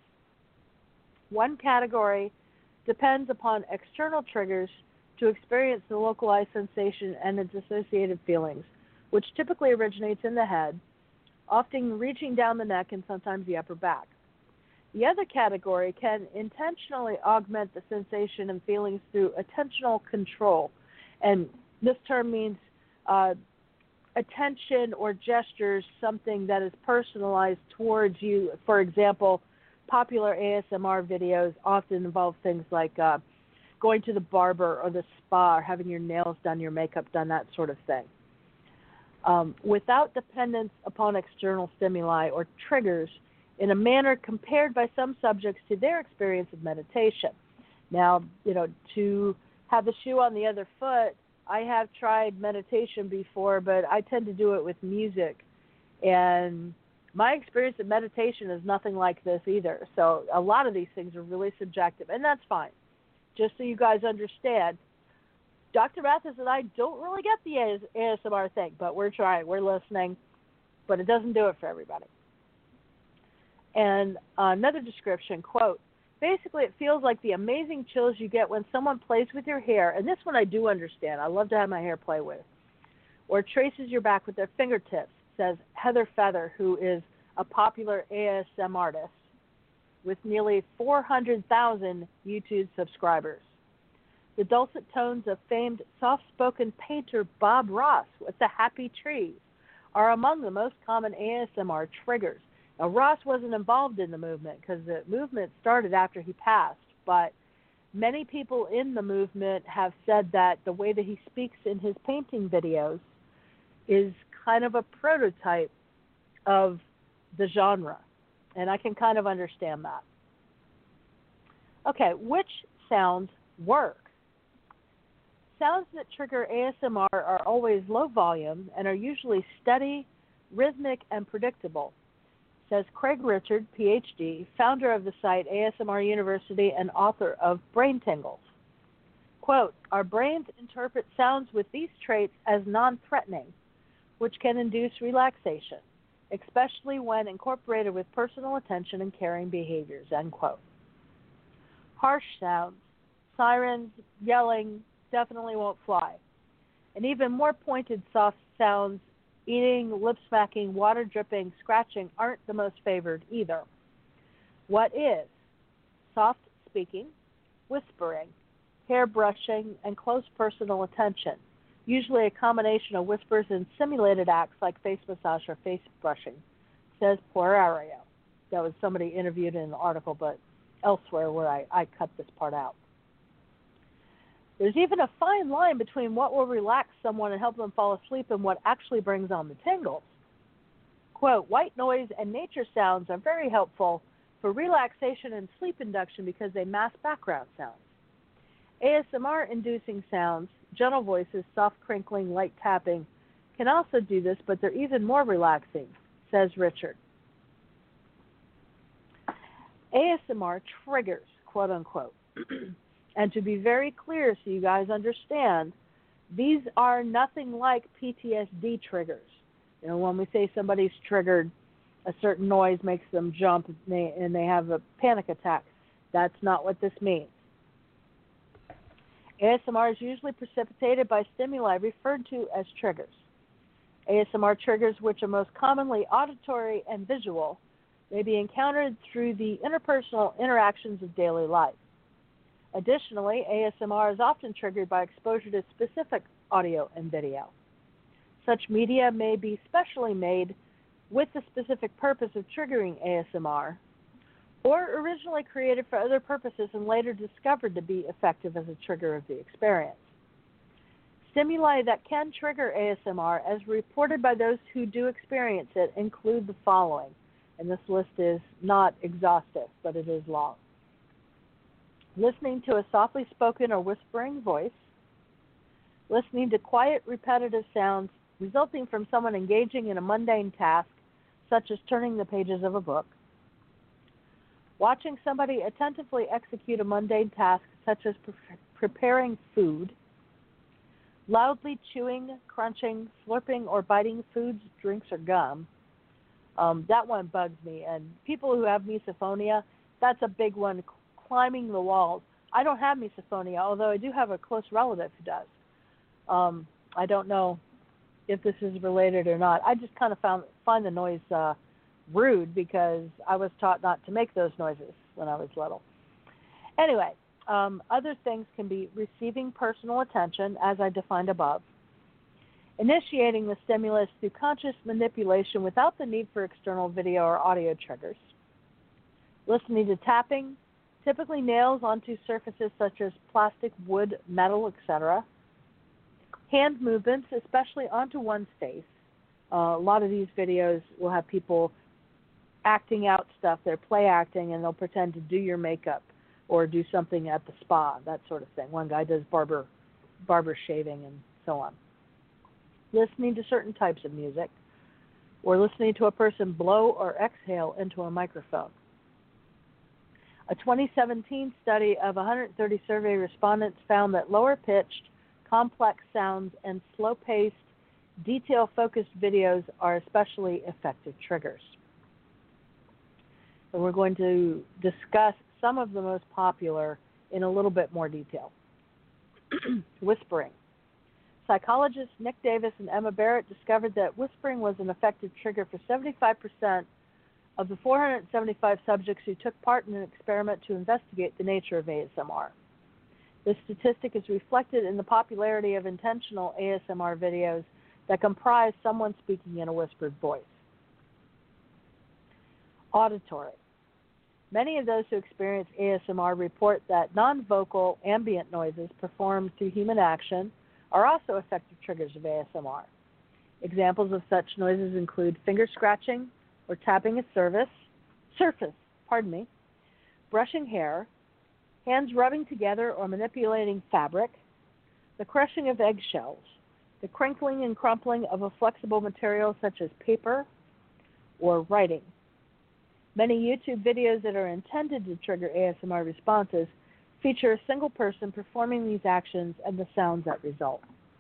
One category depends upon external triggers to experience the localized sensation and its associated feelings, which typically originates in the head, often reaching down the neck and sometimes the upper back. The other category can intentionally augment the sensation and feelings through attentional control. And this term means uh, attention or gestures, something that is personalized towards you. For example, popular A S M R videos often involve things like uh, going to the barber or the spa, or having your nails done, your makeup done, that sort of thing. Um, without dependence upon external stimuli or triggers, in a manner compared by some subjects to their experience of meditation. Now, you know, to have the shoe on the other foot, I have tried meditation before, but I tend to do it with music. And my experience of meditation is nothing like this either. So a lot of these things are really subjective, and that's fine. Just so you guys understand, Doctor Mathis and I don't really get the A S M R thing, but we're trying, we're listening, but it doesn't do it for everybody. And another description, quote, basically it feels like the amazing chills you get when someone plays with your hair, and this one I do understand, I love to have my hair play with, or traces your back with their fingertips, says Heather Feather, who is a popular A S M artist with nearly four hundred thousand YouTube subscribers. The dulcet tones of famed soft-spoken painter Bob Ross with the Happy Trees are among the most common A S M R triggers. Now, Ross wasn't involved in the movement because the movement started after he passed, but many people in the movement have said that the way that he speaks in his painting videos is kind of a prototype of the genre, and I can kind of understand that. Okay, which sounds work? Sounds that trigger A S M R are always low volume and are usually steady, rhythmic, and predictable, says Craig Richard, P H D, founder of the site A S M R University and author of Brain Tingles. Quote, our brains interpret sounds with these traits as non-threatening, which can induce relaxation, especially when incorporated with personal attention and caring behaviors, end quote. Harsh sounds, sirens, yelling, definitely won't fly. And even more pointed soft sounds, eating, lip smacking, water dripping, scratching aren't the most favored either. What is? Soft speaking, whispering, hair brushing, and close personal attention, usually a combination of whispers and simulated acts like face massage or face brushing, says Poirario. That was somebody interviewed in an article, but elsewhere where I, I cut this part out. There's even a fine line between what will relax someone and help them fall asleep and what actually brings on the tingles. Quote, white noise and nature sounds are very helpful for relaxation and sleep induction because they mask background sounds. A S M R-inducing sounds, gentle voices, soft crinkling, light tapping, can also do this, but they're even more relaxing, says Richard. A S M R triggers, quote unquote. And to be very clear so you guys understand, these are nothing like P T S D triggers. You know, when we say somebody's triggered, a certain noise makes them jump and they, and they have a panic attack. That's not what this means. A S M R is usually precipitated by stimuli referred to as triggers. A S M R triggers, which are most commonly auditory and visual, may be encountered through the interpersonal interactions of daily life. Additionally, A S M R is often triggered by exposure to specific audio and video. Such media may be specially made with the specific purpose of triggering A S M R, or originally created for other purposes and later discovered to be effective as a trigger of the experience. Stimuli that can trigger A S M R, as reported by those who do experience it, include the following, and this list is not exhaustive, but it is long. Listening to a softly spoken or whispering voice, listening to quiet, repetitive sounds resulting from someone engaging in a mundane task, such as turning the pages of a book, watching somebody attentively execute a mundane task, such as pre- preparing food, loudly chewing, crunching, slurping, or biting foods, drinks, or gum. Um, that one bugs me. And people who have misophonia, that's a big one. Climbing the walls. I don't have misophonia, although I do have a close relative who does. Um, I don't know if this is related or not. I just kind of found find the noise uh, rude because I was taught not to make those noises when I was little. Anyway, um, other things can be receiving personal attention, as I defined above, initiating the stimulus through conscious manipulation without the need for external video or audio triggers, listening to tapping, typically nails onto surfaces such as plastic, wood, metal, et cetera. Hand movements, especially onto one's face. Uh, a lot of these videos will have people acting out stuff. They're play acting, and they'll pretend to do your makeup or do something at the spa, that sort of thing. One guy does barber, barber shaving and so on. Listening to certain types of music, or listening to a person blow or exhale into a microphone. A twenty seventeen study of one hundred thirty survey respondents found that lower-pitched, complex sounds and slow-paced, detail-focused videos are especially effective triggers. And we're going to discuss some of the most popular in a little bit more detail. Whispering. Psychologists Nick Davis and Emma Barrett discovered that whispering was an effective trigger for seventy-five percent of the four hundred seventy-five subjects who took part in an experiment to investigate the nature of A S M R. This statistic is reflected in the popularity of intentional A S M R videos that comprise someone speaking in a whispered voice. Auditory. Many of those who experience A S M R report that non-vocal ambient noises performed through human action are also effective triggers of A S M R. Examples of such noises include finger scratching or tapping a surface, surface, pardon me, brushing hair, hands rubbing together or manipulating fabric, the crushing of eggshells, the crinkling and crumpling of a flexible material such as paper or writing. Many YouTube videos that are intended to trigger A S M R responses feature a single person performing these actions and the sounds that result.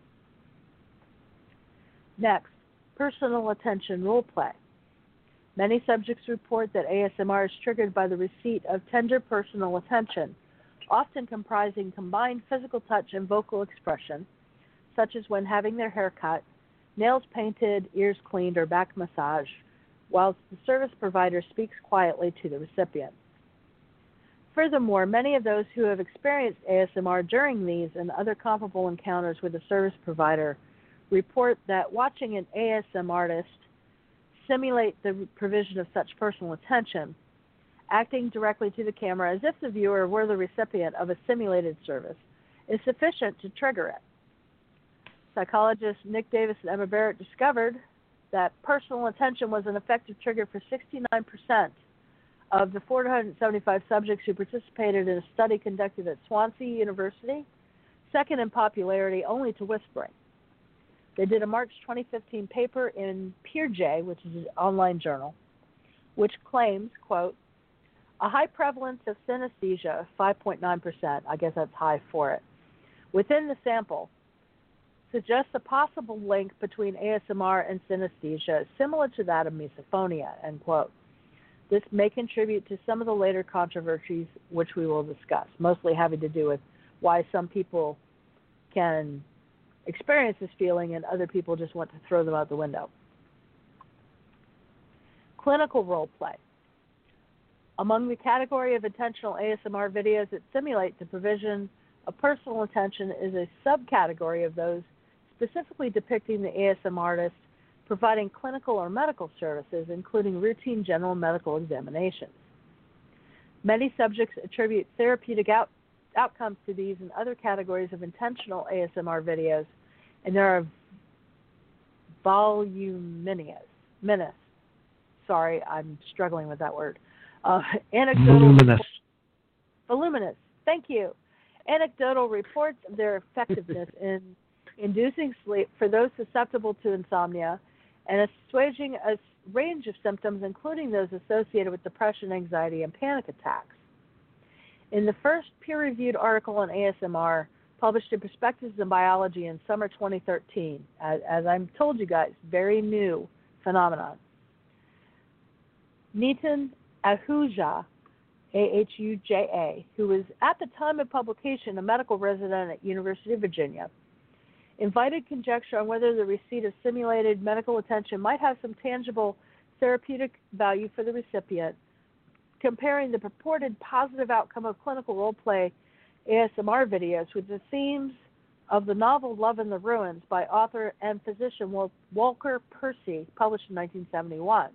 Next, personal attention role play. Many subjects report that A S M R is triggered by the receipt of tender personal attention, often comprising combined physical touch and vocal expression, such as when having their hair cut, nails painted, ears cleaned, or back massage, whilst the service provider speaks quietly to the recipient. Furthermore, many of those who have experienced A S M R during these and other comparable encounters with a service provider report that watching an A S M artist simulate the provision of such personal attention, acting directly to the camera as if the viewer were the recipient of a simulated service, is sufficient to trigger it. Psychologists Nick Davis and Emma Barrett discovered that personal attention was an effective trigger for sixty-nine percent of the four hundred seventy-five subjects who participated in a study conducted at Swansea University, second in popularity only to whispering. They did a March twenty fifteen paper in PeerJ, which is an online journal, which claims, quote, a high prevalence of synesthesia, five point nine percent, I guess that's high for it, within the sample, suggests a possible link between A S M R and synesthesia similar to that of misophonia, end quote. This may contribute to some of the later controversies which we will discuss, mostly having to do with why some people can experience this feeling and other people just want to throw them out the window. Clinical role play. Among the category of intentional A S M R videos that simulate the provision of personal attention is a subcategory of those specifically depicting the A S M artist providing clinical or medical services, including routine general medical examinations. Many subjects attribute therapeutic out, outcomes to these and other categories of intentional A S M R videos, and there are voluminous, minus, sorry, I'm struggling with that word, uh, anecdotal Voluminous. Voluminous, thank you. Anecdotal reports of their effectiveness in inducing sleep for those susceptible to insomnia and assuaging a range of symptoms, including those associated with depression, anxiety, and panic attacks. In the first peer-reviewed article on A S M R, published in Perspectives in Biology in summer twenty thirteen, as, as I'm told you guys, very new phenomenon, Nitin Ahuja, A H U J A, who was at the time of publication a medical resident at University of Virginia, invited conjecture on whether the receipt of simulated medical attention might have some tangible therapeutic value for the recipient, comparing the purported positive outcome of clinical role-play A S M R videos with the themes of the novel Love in the Ruins by author and physician Walker Percy, published in nineteen seventy-one.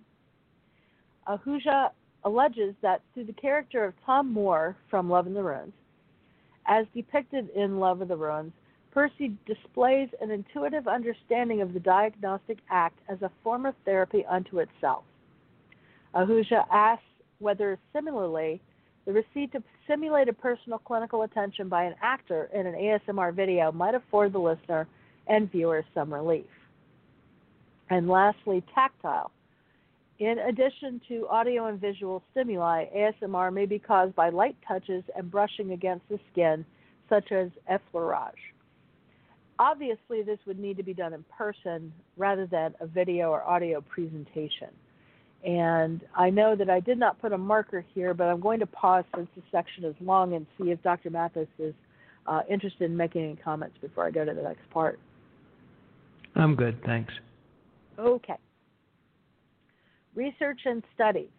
Ahuja alleges that through the character of Tom Moore from Love in the Ruins, as depicted in Love in the Ruins, Percy displays an intuitive understanding of the diagnostic act as a form of therapy unto itself. Ahuja asks whether, similarly, the receipt of simulated personal clinical attention by an actor in an A S M R video might afford the listener and viewer some relief. And lastly, tactile. In addition to audio and visual stimuli, A S M R may be caused by light touches and brushing against the skin, such as effleurage. Obviously, this would need to be done in person rather than a video or audio presentation. And I know that I did not put a marker here, but I'm going to pause since this section is long and see if Doctor Mathis is uh, interested in making any comments before I go to the next part. I'm good, thanks. Okay. Research and studies,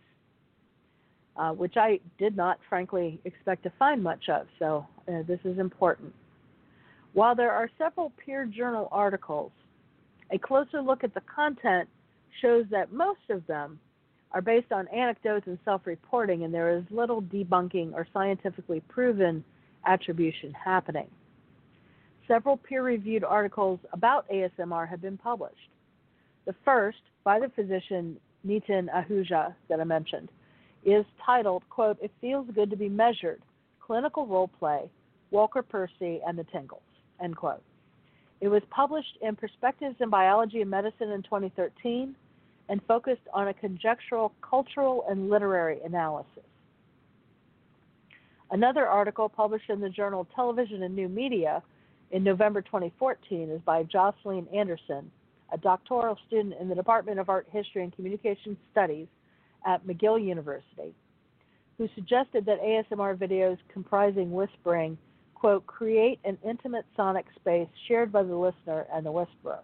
uh, which I did not, frankly, expect to find much of, so uh, this is important. While there are several peer journal articles, a closer look at the content shows that most of them are based on anecdotes and self-reporting, and there is little debunking or scientifically proven attribution happening. Several peer-reviewed articles about A S M R have been published. The first, by the physician Nitin Ahuja that I mentioned, is titled, quote, "It Feels Good to Be Measured," Clinical Role Play, Walker Percy, and the Tingles, end quote. It was published in Perspectives in Biology and Medicine in twenty thirteen and focused on a conjectural, cultural, and literary analysis. Another article published in the journal Television and New Media in November twenty fourteen is by Jocelyn Anderson, a doctoral student in the Department of Art History and Communication Studies at McGill University, who suggested that A S M R videos comprising whispering, quote, create an intimate sonic space shared by the listener and the whisperer.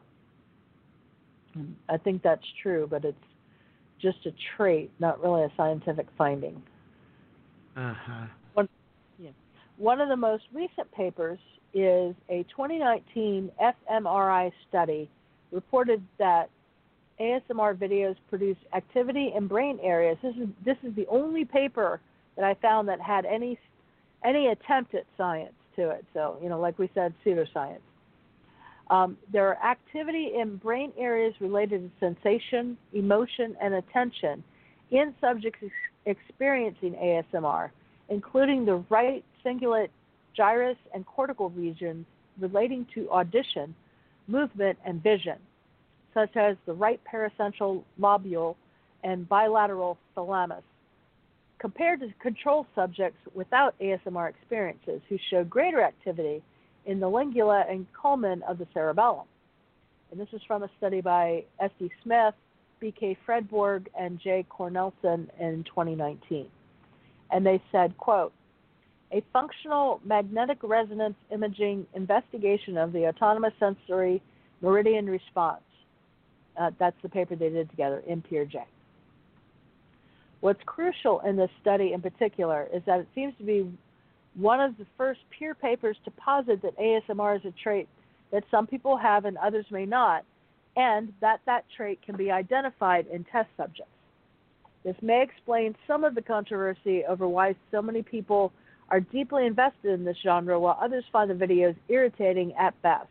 I think that's true, but it's just a trait, not really a scientific finding. Uh-huh. One, yeah. One of the most recent papers is a twenty nineteen fMRI study reported that A S M R videos produce activity in brain areas. This is this is the only paper that I found that had any any attempt at science to it. So, you know, like we said, pseudoscience. Um, there are activity in brain areas related to sensation, emotion, and attention in subjects ex- experiencing A S M R, including the right cingulate gyrus and cortical regions relating to audition, movement, and vision, such as the right paracentral lobule and bilateral thalamus, compared to control subjects without A S M R experiences who showed greater activity in the lingula and culmen of the cerebellum. And this is from a study by S D Smith, B K Fredborg, and J. Cornelson in twenty nineteen. And they said, quote, a functional magnetic resonance imaging investigation of the autonomous sensory meridian response. Uh, that's the paper they did together in PeerJ. What's crucial in this study in particular is that it seems to be one of the first peer papers to posit that A S M R is a trait that some people have and others may not, and that that trait can be identified in test subjects. This may explain some of the controversy over why so many people are deeply invested in this genre while others find the videos irritating at best.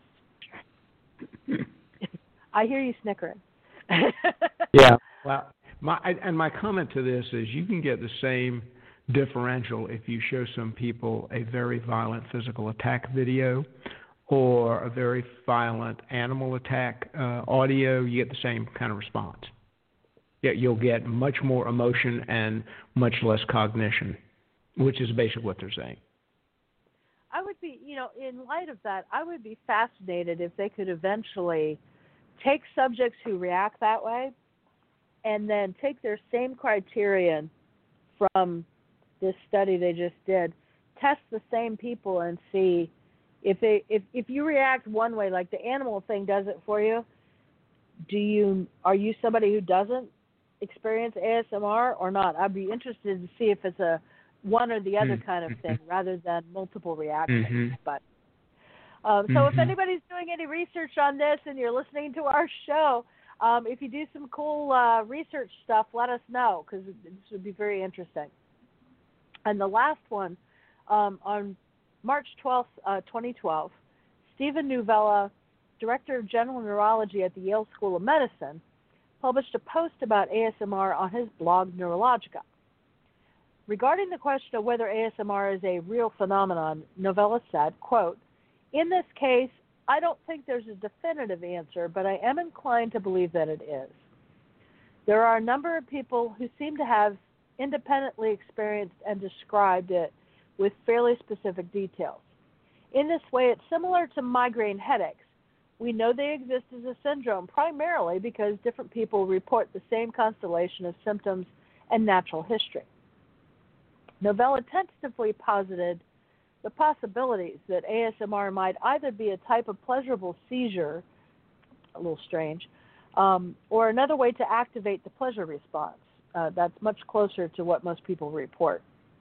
I hear you snickering. Yeah. Well, my and my comment to this is you can get the same differential if you show some people a very violent physical attack video or a very violent animal attack uh, audio. You get the same kind of response. Yeah, you'll get much more emotion and much less cognition, which is basically what they're saying. I would be, you know, in light of that, I would be fascinated if they could eventually take subjects who react that way and then take their same criterion from this study they just did, test the same people and see if they if, if you react one way, like the animal thing does it for you, do you are you somebody who doesn't experience A S M R or not? I'd be interested to see if it's a one or the other mm-hmm. kind of thing rather than multiple reactions. Mm-hmm. But um, so mm-hmm. if anybody's doing any research on this and you're listening to our show, um, if you do some cool uh, research stuff, let us know because this would be very interesting. And the last one, um, on March twelfth, uh, twenty twelve, Stephen Nuvella, Director of General Neurology at the Yale School of Medicine, published a post about A S M R on his blog Neurologica. Regarding the question of whether A S M R is a real phenomenon, Nuvella said, quote, in this case, I don't think there's a definitive answer, but I am inclined to believe that it is. There are a number of people who seem to have independently experienced and described it with fairly specific details. In this way, it's similar to migraine headaches. We know they exist as a syndrome primarily because different people report the same constellation of symptoms and natural history. Nuvella tentatively posited the possibilities that A S M R might either be a type of pleasurable seizure, a little strange, um, or another way to activate the pleasure response. Uh, that's much closer to what most people report.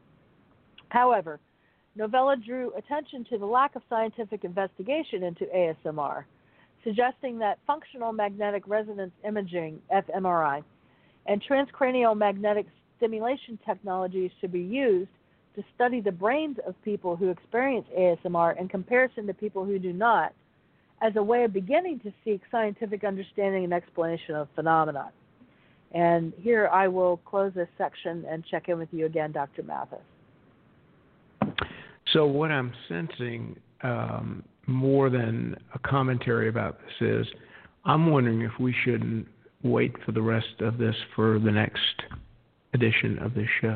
However, Nuvella drew attention to the lack of scientific investigation into A S M R, suggesting that functional magnetic resonance imaging, fMRI, and transcranial magnetic stimulation technologies should be used to study the brains of people who experience A S M R in comparison to people who do not, as a way of beginning to seek scientific understanding and explanation of phenomena. And here I will close this section and check in with you again, Doctor Mathis. So what I'm sensing, um, more than a commentary about this, is I'm wondering if we shouldn't wait for the rest of this for the next edition of this show.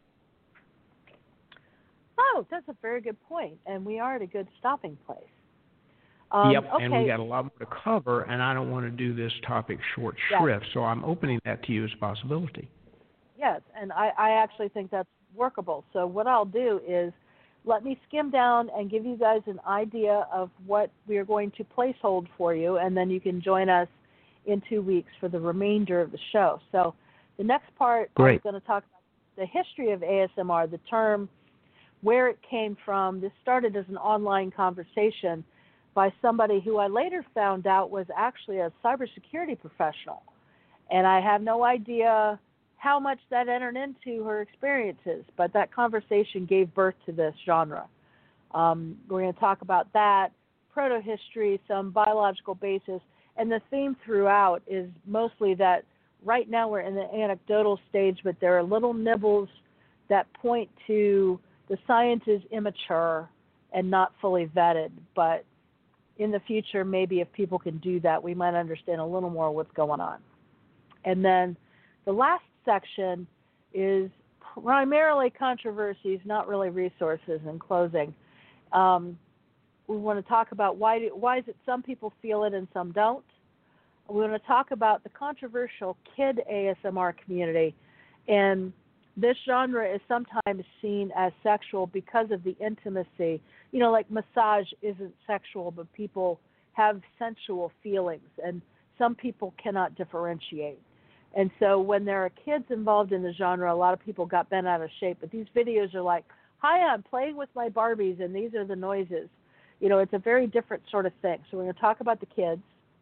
Oh, that's a very good point, and we are at a good stopping place. Um, yep, okay. and we got a lot more to cover, and I don't want to do this topic short shrift, yes. So I'm opening that to you as a possibility. Yes, and I, I actually think that's workable. So what I'll do is let me skim down and give you guys an idea of what we are going to placehold for you, and then you can join us in two weeks for the remainder of the show. So the next part, Great. I'm going to talk about the history of A S M R, the term, where it came from. This started as an online conversation by somebody who I later found out was actually a cybersecurity professional. And I have no idea how much that entered into her experiences, but that conversation gave birth to this genre. Um, we're going to talk about that, proto-history, some biological basis, and the theme throughout is mostly that right now we're in the anecdotal stage, but there are little nibbles that point to the science is immature and not fully vetted, but in the future, maybe if people can do that, we might understand a little more what's going on. And then the last section is primarily controversies, not really resources in closing. Um, we want to talk about why, do, why is it some people feel it and some don't. We want to talk about the controversial kid A S M R community. And this genre is sometimes seen as sexual because of the intimacy. You know, like massage isn't sexual, but people have sensual feelings, and some people cannot differentiate. And so when there are kids involved in the genre, a lot of people got bent out of shape. But these videos are like, hi, I'm playing with my Barbies, and these are the noises. You know, it's a very different sort of thing. So we're going to talk about the kids.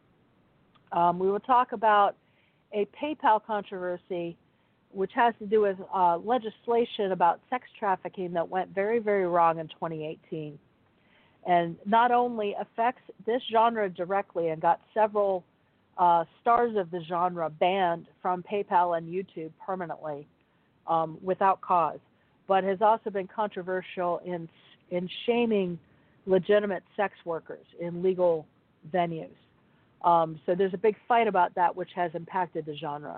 Um, we will talk about a PayPal controversy, which has to do with uh, legislation about sex trafficking that went very, very wrong in twenty eighteen. And not only affects this genre directly and got several uh, stars of the genre banned from PayPal and YouTube permanently um, without cause, but has also been controversial in in shaming legitimate sex workers in legal venues. Um, so there's a big fight about that, which has impacted the genre.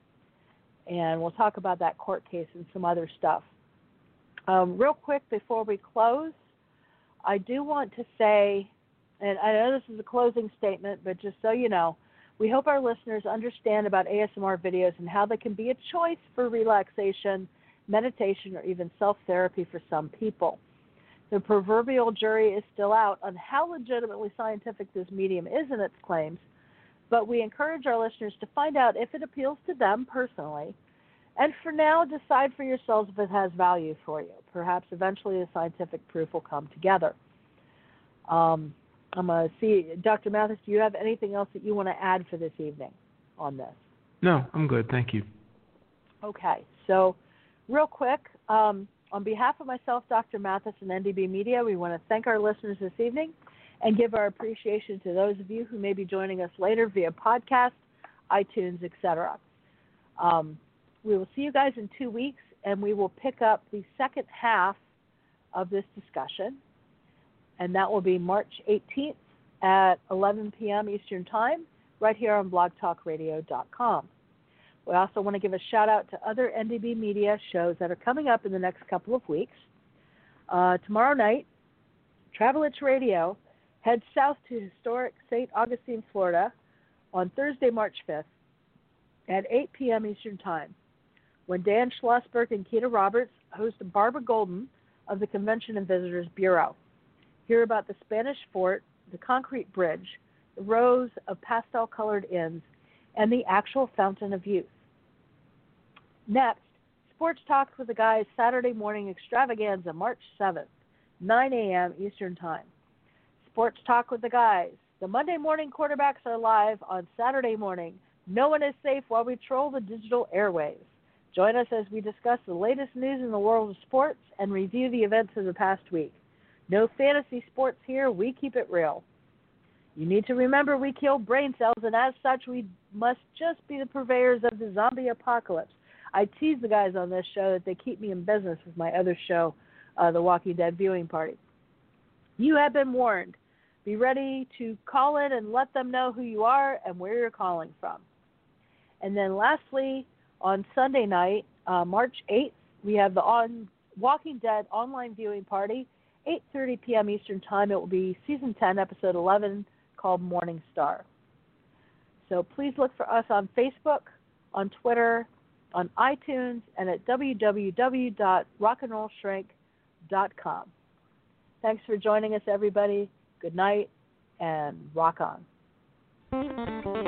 And we'll talk about that court case and some other stuff. Um, real quick before we close, I do want to say, and I know this is a closing statement, but just so you know, we hope our listeners understand about A S M R videos and how they can be a choice for relaxation, meditation, or even self-therapy for some people. The proverbial jury is still out on how legitimately scientific this medium is in its claims, but we encourage our listeners to find out if it appeals to them personally, and for now, decide for yourselves if it has value for you. Perhaps eventually the scientific proof will come together. Um, I'm going to see, Doctor Mathis, do you have anything else that you want to add for this evening on this? No, I'm good. Thank you. Okay. So real quick, um, on behalf of myself, Doctor Mathis, and N D B Media, we want to thank our listeners this evening and give our appreciation to those of you who may be joining us later via podcast, iTunes, et cetera. Um, we will see you guys in two weeks, and we will pick up the second half of this discussion, and that will be March eighteenth at eleven p.m. Eastern Time, right here on blog talk radio dot com. We also want to give a shout-out to other N D B Media shows that are coming up in the next couple of weeks. Uh, tomorrow night, Travel Itch Radio heads south to historic Saint Augustine, Florida, on Thursday, March fifth at eight p.m. Eastern Time, when Dan Schlossberg and Keita Roberts host Barbara Golden of the Convention and Visitors Bureau. Hear about the Spanish Fort, the concrete bridge, the rows of pastel-colored inns, and the actual Fountain of Youth. Next, Sports Talks with the Guys Saturday Morning Extravaganza, March seventh, nine a.m. Eastern Time. Sports Talk with the Guys. The Monday morning quarterbacks are live on Saturday morning. No one is safe while we troll the digital airwaves. Join us as we discuss the latest news in the world of sports and review the events of the past week. No fantasy sports here. We keep it real. You need to remember we kill brain cells, and as such, we must just be the purveyors of the zombie apocalypse. I tease the guys on this show that they keep me in business with my other show, uh, the Walking Dead viewing party. You have been warned. Be ready to call in and let them know who you are and where you're calling from. And then lastly, on Sunday night, uh, March eighth, we have the on Walking Dead online viewing party, eight thirty p.m. Eastern Time. It will be Season ten, Episode eleven, called Morning Star. So please look for us on Facebook, on Twitter, on iTunes, and at w w w dot rock and roll shrink dot com. Thanks for joining us, everybody. Good night, and rock on.